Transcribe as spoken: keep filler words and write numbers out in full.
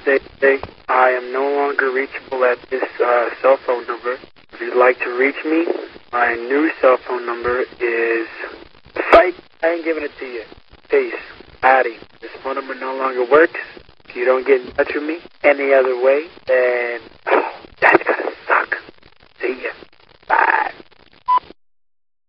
They say I am no longer reachable at this uh, cell phone number. If you'd like to reach me, my new cell phone number is... Psych! I ain't giving it to you. Peace. Howdy. This phone number no longer works. If you don't get in touch with me any other way, then... Oh, that's